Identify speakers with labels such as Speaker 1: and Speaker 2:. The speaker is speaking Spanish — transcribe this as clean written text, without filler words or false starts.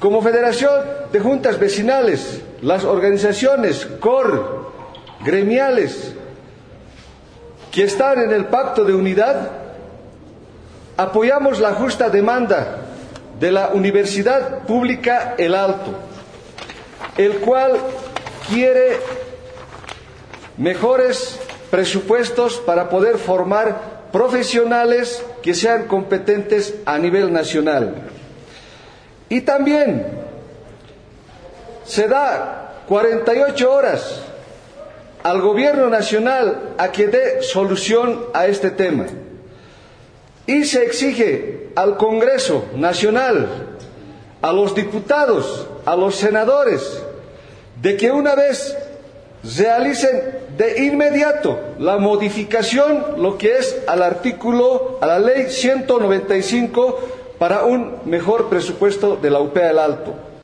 Speaker 1: Como Federación de Juntas Vecinales, las organizaciones COR, gremiales, que están en el Pacto de Unidad, apoyamos la justa demanda de la Universidad Pública El Alto, el cual quiere mejores presupuestos para poder formar profesionales que sean competentes a nivel nacional. Y también se da 48 horas al Gobierno Nacional a que dé solución a este tema. Y se exige al Congreso Nacional, a los diputados, a los senadores, de que una vez realicen de inmediato la modificación, lo que es al artículo, a la ley 195, para un mejor presupuesto de la UPA El Alto.